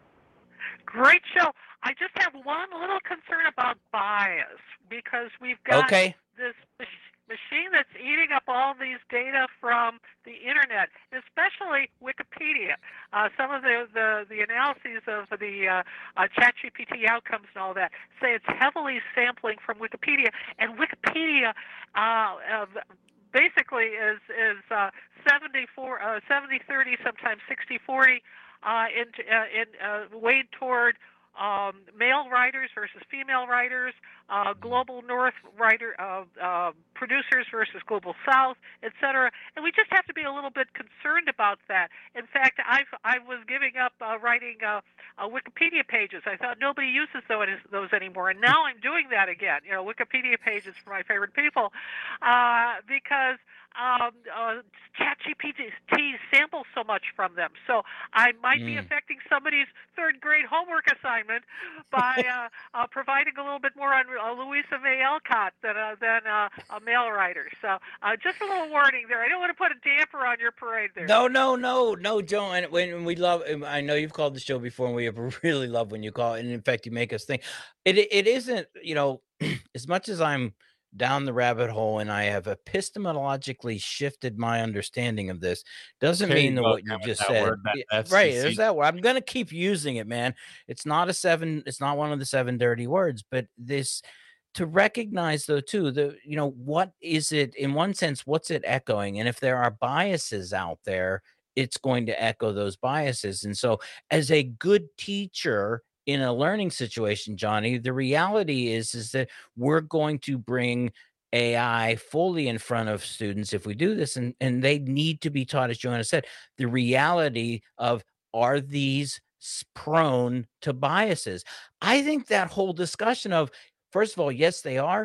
Great show. I just have one little concern about bias because we've got Okay. this mach- machine that's eating up all these data from the internet, especially Wikipedia. Uh, some of the, the, the analyses of the uh, uh, ChatGPT outcomes and all that say it's heavily sampling from Wikipedia, and Wikipedia uh, uh, basically is is uh, seventy-four, uh, seventy thirty, sometimes sixty forty, uh, in, uh, in uh, weighed toward um, male writers versus female writers, uh, global north writer uh, uh, producers versus global south, et cetera. And we just have to be a little bit concerned about that. In fact, I've I was giving up uh, writing uh, uh, Wikipedia pages. I thought nobody uses those those anymore, and now I'm doing that again. You know, Wikipedia pages for my favorite people, uh, because um, uh, ChatGPT samples so much from them. So I might mm. be affecting somebody's third grade homework assignment by uh, uh, providing a little bit more on uh, Louisa May Alcott than, uh, than uh, a male writer. So uh, just a little warning there. I don't want to put a damper on your parade there. No, no, no, no, Joe. And when we love, I know you've called the show before, and we really love when you call. And in fact, you make us think. It it isn't, you know, as much as I'm down the rabbit hole and I have epistemologically shifted my understanding of this, doesn't There mean you that go, what you Kevin, just that said. word, that Yeah, F C C. right, there's that word. I'm gonna keep using it, man. It's not a seven. It's not one of the seven dirty words, but this. To recognize though too, the you know what is it in one sense, what's it echoing, and if there are biases out there, it's going to echo those biases. And so as a good teacher in a learning situation, Johnny, the reality is is that we're going to bring A I fully in front of students if we do this, and and they need to be taught, as Joanna said, the reality of, are these s- prone to biases? I think that whole discussion of, first of all, yes, they are.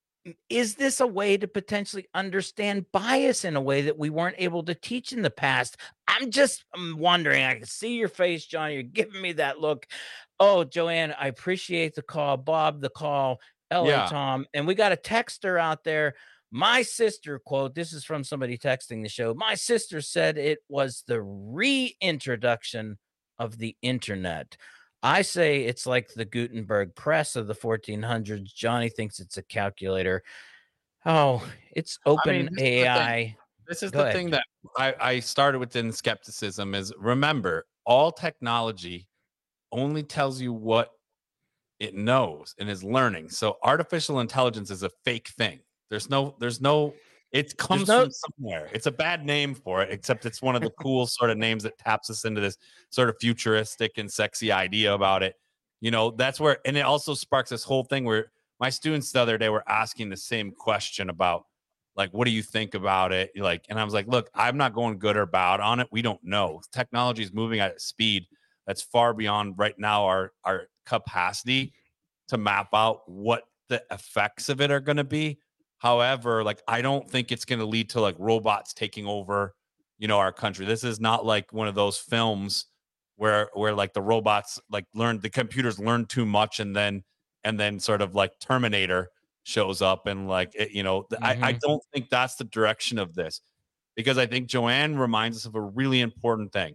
Is this a way to potentially understand bias in a way that we weren't able to teach in the past? I'm just I'm wondering. I can see your face, John. You're giving me that look. Oh, Joanne, I appreciate the call. Bob, the call. L A Yeah. Tom. And we got a texter out there. My sister, quote, this is from somebody texting the show. My sister said it was the reintroduction of the internet. I say it's like the Gutenberg press of the fourteen hundreds. Johnny thinks it's a calculator. Oh, it's I open mean, this is the A I. thing. This is Go the ahead. thing that I, I started within skepticism is, remember, all technology only tells you what it knows and is learning. So artificial intelligence is a fake thing. There's no, there's no, it comes no- from somewhere. It's a bad name for it, except it's one of the cool sort of names that taps us into this sort of futuristic and sexy idea about it. You know, that's where, and it also sparks this whole thing where my students the other day were asking the same question about, like, what do you think about it? Like, and I was like, look, I'm not going good or bad on it. We don't know. Technology is moving at a speed that's far beyond right now our, our capacity to map out what the effects of it are going to be. However, like, I don't think it's going to lead to like robots taking over, you know, our country. This is not like one of those films where, where like the robots like learn, the computers learn too much and then, and then sort of like Terminator shows up and like, it, you know, mm-hmm. I, I don't think that's the direction of this, because I think Joanne reminds us of a really important thing.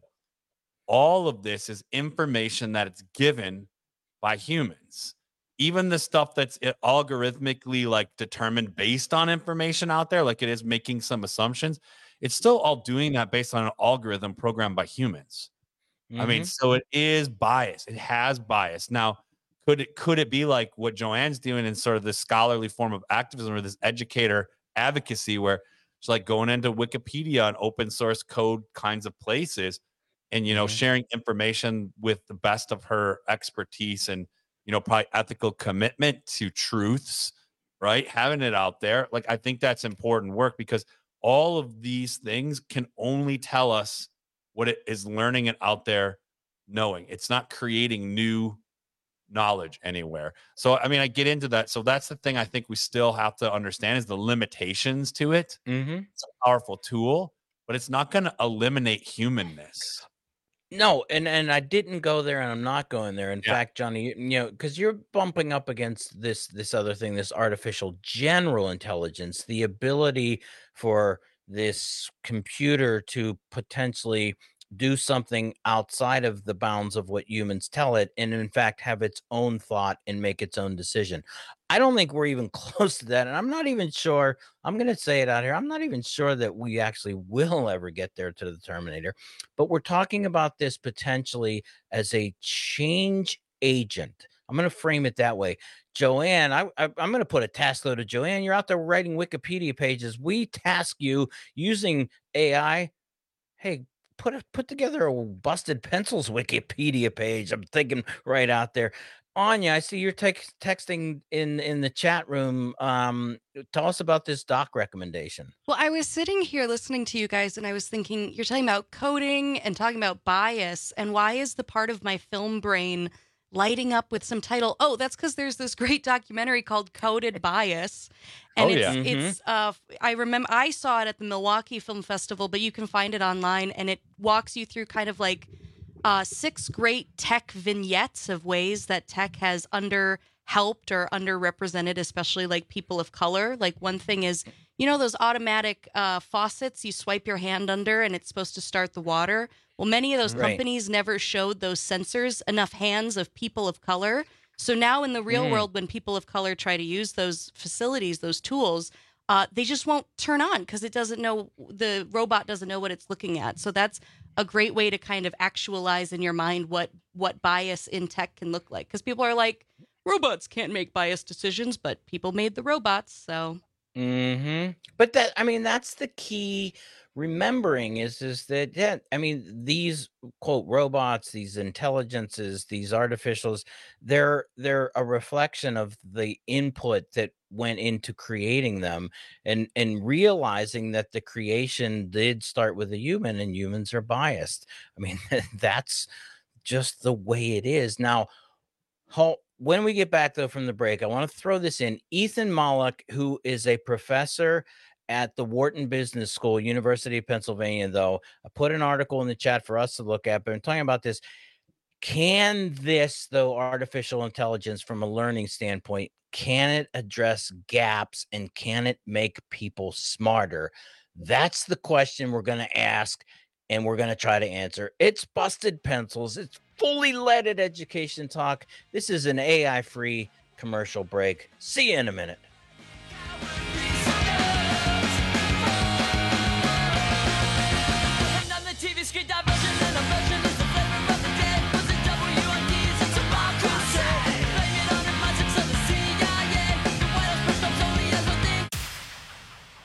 All of this is information that it's given by humans. Even the stuff that's algorithmically like determined based on information out there, like it is making some assumptions, it's still all doing that based on an algorithm programmed by humans. Mm-hmm. I mean, so it is bias. It has bias. Now, could it could it be like what Joanne's doing in sort of this scholarly form of activism or this educator advocacy, where it's like going into Wikipedia and open source code kinds of places and, you know, mm-hmm. sharing information with the best of her expertise and, you know, probably ethical commitment to truths, right? Having it out there. Like, I think that's important work, because all of these things can only tell us what it is learning it out there knowing. It's not creating new knowledge anywhere. So, I mean, I get into that. So that's the thing I think we still have to understand is the limitations to it. Mm-hmm. It's a powerful tool, but it's not going to eliminate humanness. No, and and I didn't go there, and I'm not going there. In Yeah. fact, Johnny, you, you know, because you're bumping up against this this other thing, this artificial general intelligence, the ability for this computer to potentially do something outside of the bounds of what humans tell it, and in fact have its own thought and make its own decision. I don't think we're even close to that, and I'm not even sure, I'm going to say it out here, I'm not even sure that we actually will ever get there to the Terminator, but we're talking about this potentially as a change agent. I'm going to frame it that way. Joanne, I, I, I'm going to put a task though to Joanne. You're out there writing Wikipedia pages. We task you using A I. Hey, put a, put together a Busted Pencils Wikipedia page. I'm thinking right out there. Anya, I see you're tex- texting in, in the chat room. Um, tell us about this doc recommendation. Well, I was sitting here listening to you guys, and I was thinking, you're talking about coding and talking about bias, and why is the part of my film brain lighting up with some title? Oh, that's because there's this great documentary called Coded Bias. And Oh, it's, yeah. it's uh, I remember I saw it at the Milwaukee Film Festival, but you can find it online, and it walks you through kind of like uh, six great tech vignettes of ways that tech has under helped or underrepresented, especially like people of color. Like one thing is, you know, those automatic uh, faucets you swipe your hand under and it's supposed to start the water. Well, many of those Right. companies never showed those sensors enough hands of people of color. So now in the real Mm. world, when people of color try to use those facilities, those tools, uh, they just won't turn on because it doesn't know, the robot doesn't know what it's looking at. So that's a great way to kind of actualize in your mind what what bias in tech can look like. Because people are like, robots can't make biased decisions, but people made the robots, so... Mm-hmm. But that, I mean, that's the key remembering is, is that, yeah, I mean, these quote robots, these intelligences, these artificials, they're, they're a reflection of the input that went into creating them, and, and realizing that the creation did start with a human and humans are biased. I mean, that's just the way it is. Now, how, when we get back though from the break, I want to throw this in. Ethan Mollick, who is a professor at the Wharton Business School, University of Pennsylvania, though, I put an article in the chat for us to look at, but I'm talking about this. Can this, though, artificial intelligence from a learning standpoint, can it address gaps and can it make people smarter? That's the question we're going to ask, and we're going to try to answer. It's Busted Pencils. It's fully leaded education talk. This is an A I-free commercial break. See you in a minute.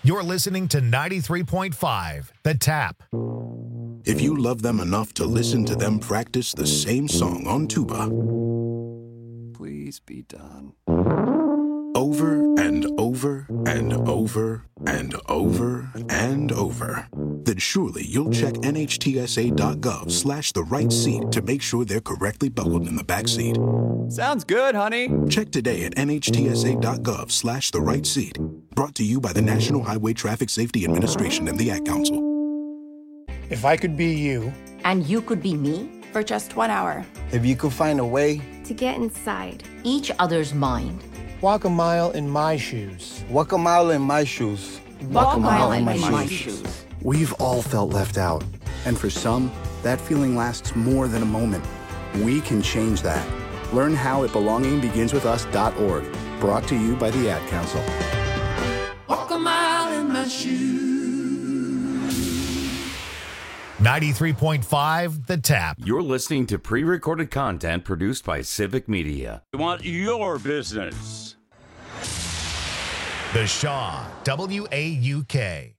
You're listening to ninety-three point five, The Tap. If you love them enough to listen to them practice the same song on tuba, please be done. Over and over and over and over and over, then surely you'll check nhtsa.gov slash the right seat to make sure they're correctly buckled in the back seat. Sounds good, honey. Check today at nhtsa.gov slash the right seat. Brought to you by the National Highway Traffic Safety Administration and the Ad Council. If I could be you. And you could be me. For just one hour. If you could find a way. To get inside. Each other's mind. Walk a mile in my shoes. Walk a mile in my shoes. Walk, Walk a mile, mile in my, my shoes. shoes. We've all felt left out. And for some, that feeling lasts more than a moment. We can change that. Learn how at belonging begins with us dot org. Brought to you by the Ad Council. Walk a mile in my shoes. ninety-three point five, The Tap. You're listening to pre-recorded content produced by Civic Media. We want your business. The Shaw, W A U K.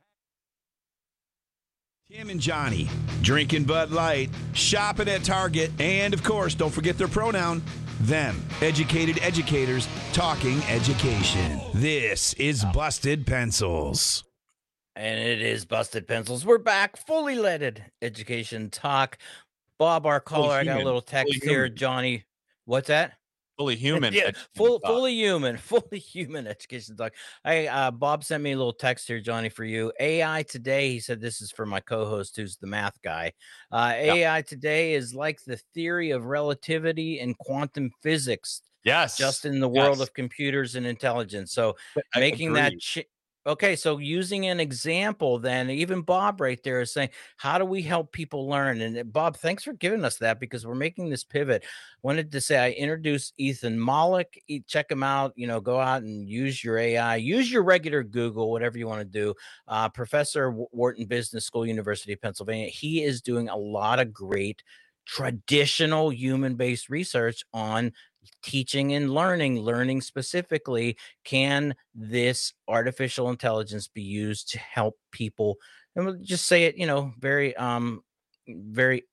Tim and Johnny, drinking Bud Light, shopping at Target, and of course, don't forget their pronoun, them. Educated educators talking education. This is Busted Pencils. And it is Busted Pencils. We're back, fully leaded education talk. Bob, our caller, I got a little text here. Johnny, what's that? Fully human. yeah, full, fully human, fully human education talk. Hey, uh, Bob sent me a little text here, Johnny, for you. A I today, he said this is for my co-host, who's the math guy. Uh, yeah. A I today is like the theory of relativity and quantum physics. Yes. Just in the world yes. of computers and intelligence. So I making agree. that ch- Okay, so using an example, then even Bob right there is saying, how do we help people learn? And Bob, thanks for giving us that because we're making this pivot. Wanted to say I introduced Ethan Mollick. Check him out. You know, go out and use your A I, use your regular Google, whatever you want to do. Uh, Professor Wharton Business School, University of Pennsylvania. He is doing a lot of great traditional human-based research on teaching and learning, learning specifically. Can this artificial intelligence be used to help people? And we'll just say it, you know, very, um, very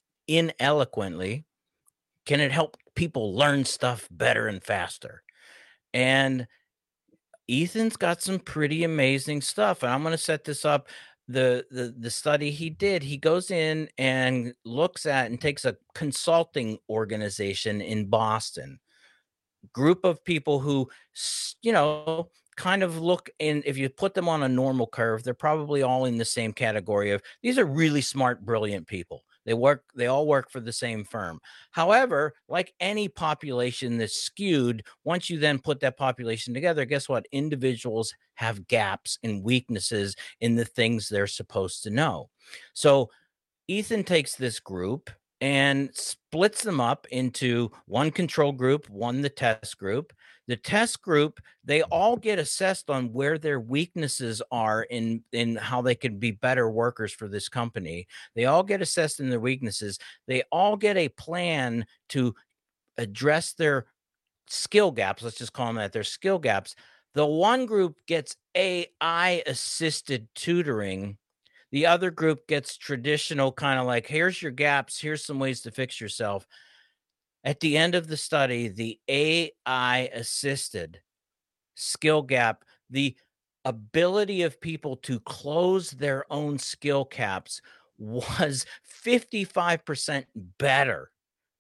ineloquently. Can it help people learn stuff better and faster? And Ethan's got some pretty amazing stuff. And I'm going to set this up. The, the the study he did, he goes in and looks at and takes a consulting organization in Boston, group of people who, you know, kind of look in, if you put them on a normal curve, they're probably all in the same category of these are really smart, brilliant people. They work, they all work for the same firm. However, like any population that's skewed, once you then put that population together, guess what? Individuals have gaps and weaknesses in the things they're supposed to know. So Ethan takes this group and splits them up into one control group, one the test group. The test group, they all get assessed on where their weaknesses are in, in how they could be better workers for this company. They all get assessed in their weaknesses. They all get a plan to address their skill gaps. Let's just call them that, their skill gaps. The one group gets A I-assisted tutoring. The other group gets traditional kind of like, here's your gaps, here's some ways to fix yourself. At the end of the study, the A I-assisted skill gap, the ability of people to close their own skill gaps was fifty-five percent better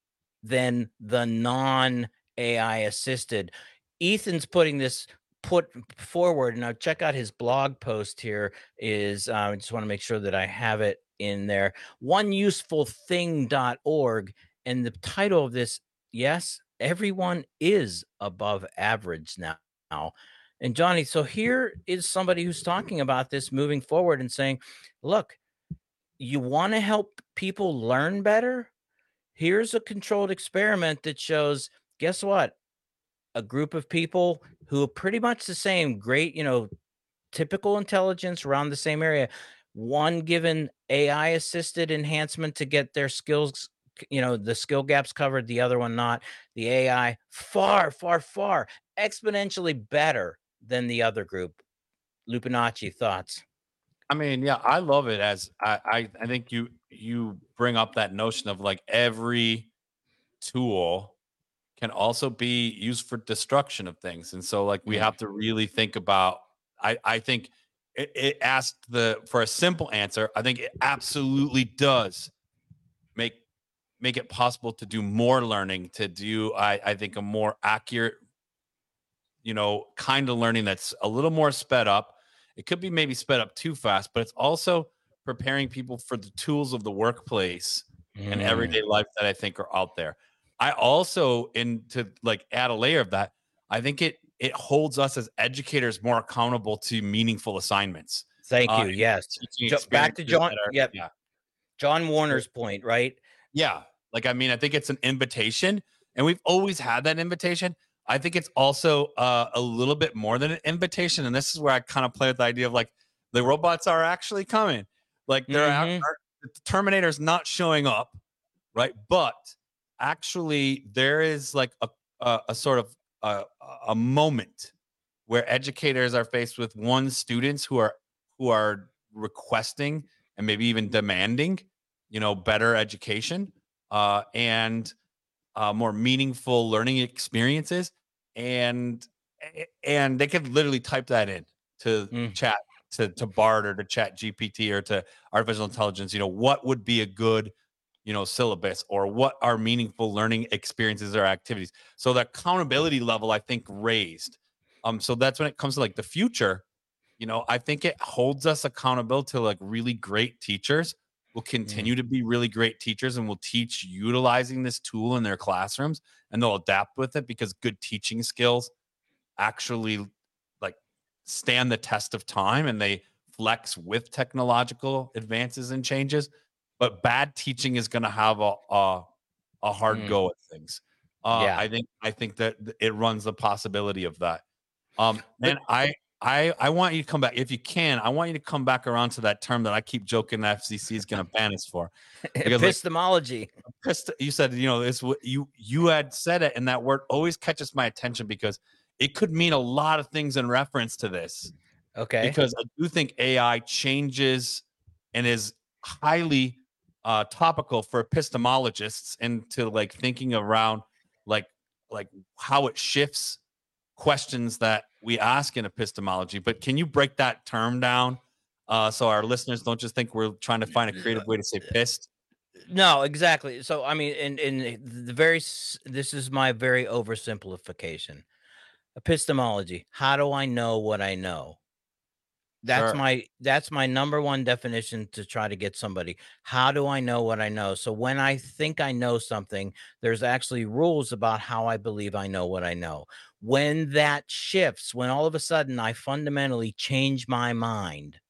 than the non-A I-assisted. Ethan's putting this put forward. Now check out his blog post here is, uh, I just want to make sure that I have it in there, one useful thing dot org. And the title of this, yes, everyone is above average now. And Johnny, so here is somebody who's talking about this moving forward and saying, look, you want to help people learn better? Here's a controlled experiment that shows, guess what? A group of people who are pretty much the same, great, you know, typical intelligence around the same area, one given A I-assisted enhancement to get their skills, you know, the skill gaps covered, the other one not. The A I far, far, far exponentially better than the other group. Lupinacci, thoughts? I mean, yeah, I love it as I, I, I think you you bring up that notion of like every tool can also be used for destruction of things. And so like we Mm. have to really think about, I, I think it, it asked the, for a simple answer, I think it absolutely does make, make it possible to do more learning, to do, I, I think a more accurate, you know, kind of learning that's a little more sped up. It could be maybe sped up too fast, but it's also preparing people for the tools of the workplace and Mm. everyday life that I think are out there. I also, in to like add a layer of that, I think it it holds us as educators more accountable to meaningful assignments. Thank Uh, you. Yes. teaching Jo- Back to experiences John. that are- Yep. yeah. John Warner's point, right? Yeah. Like, I mean, I think it's an invitation, and we've always had that invitation. I think it's also uh, a little bit more than an invitation. And this is where I kind of play with the idea of like the robots are actually coming. Like, they're Mhm. are, the Terminator's not showing up, right? But actually, there is like a, a, a sort of a, a moment where educators are faced with one students who are who are requesting and maybe even demanding, you know, better education uh, and uh, more meaningful learning experiences, and and they could literally type that in to Mm. chat to to Bard or to Chat G P T or to artificial intelligence. You know, what would be a good, you know, syllabus, or what are meaningful learning experiences or activities? So the accountability level, I think, raised. Um, so that's when it comes to like the future. You know, I think it holds us accountable to like really great teachers will continue to be really great teachers and will teach utilizing this tool in their classrooms, and they'll adapt with it because good teaching skills actually like stand the test of time and they flex with technological advances and changes. But bad teaching is going to have a, a a hard Mm. go at things. Uh, Yeah. I think I think that it runs the possibility of that. Um, and I I I want you to come back if you can. I want you to come back around to that term that I keep joking the F C C is going to ban us for. Because, like, Epistemology. Krista, you said, you know, it's what you you had said it, and that word always catches my attention because it could mean a lot of things in reference to this. Okay. Because I do think A I changes and is highly uh, topical for epistemologists into like thinking around like like how it shifts questions that we ask in epistemology. But can you break that term down uh, so our listeners don't just think we're trying to find a creative way to say pissed? No, exactly. So, I mean, in in the very, s- this is my very oversimplification. Epistemology. How do I know what I know? That's Sure. my that's my number one definition to try to get somebody. How do I know what I know? So when I think I know something, there's actually rules about how I believe I know what I know. When that shifts, when all of a sudden I fundamentally change my mind,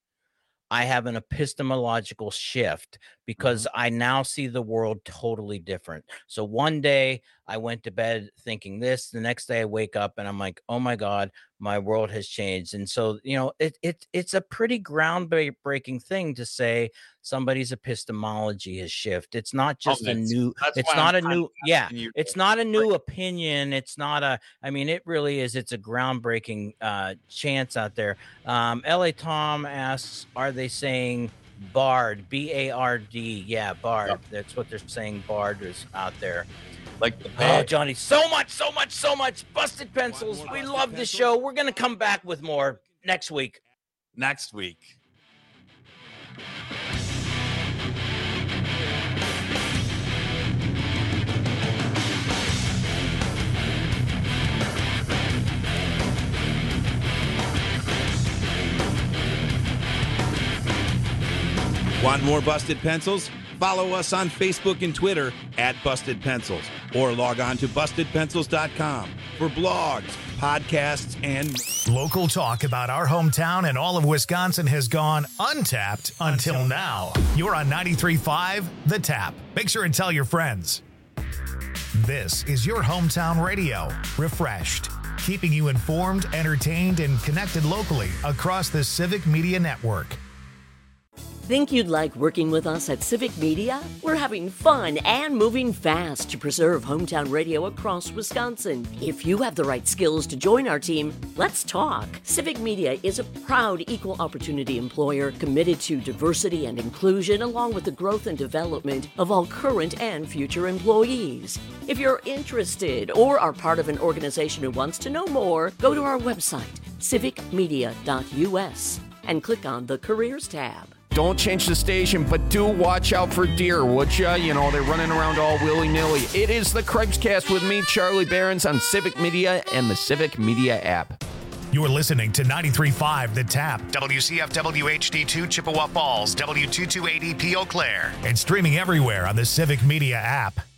I have an epistemological shift because I now see the world totally different. So one day I went to bed thinking this, the next day I wake up and I'm like, oh my God, my world has changed. And so, you know, it, it it's a pretty groundbreaking thing to say somebody's epistemology has shifted. It's not just a that's- new, that's it's why not I'm a kind new, of yeah, asking you it's not a new opinion. It's not a, I mean, it really is. It's a groundbreaking uh, chance out there. Um, L A Tom asks, are they saying Bard, B A R D? Yeah, Bard. That's what they're saying. Bard is out there. Like the Oh, Johnny, so much, so much, so much. Busted Pencils. We love this show. We're going to come back with more next week. Next week. Want more Busted Pencils? Follow us on Facebook and Twitter at Busted Pencils, or log on to busted pencils dot com for blogs, podcasts, and Local talk about our hometown and all of Wisconsin has gone untapped until now. You're on ninety-three point five The Tap. Make sure and tell your friends. This is your hometown radio, refreshed, keeping you informed, entertained, and connected locally across the Civic Media Network. Think you'd like working with us at Civic Media? We're having fun and moving fast to preserve hometown radio across Wisconsin. If you have the right skills to join our team, let's talk. Civic Media is a proud equal opportunity employer committed to diversity and inclusion, along with the growth and development of all current and future employees. If you're interested or are part of an organization who wants to know more, go to our website, civic media dot u s, and click on the Careers tab. Don't change the station, but do watch out for deer, would ya? You know, they're running around all willy-nilly. It is the Craig's-Cast with me, Charlie Behrens, on Civic Media and the Civic Media app. You're listening to ninety-three point five The Tap, W C F W H D two Chippewa Falls, W two two eight E P Eau Claire, and streaming everywhere on the Civic Media app.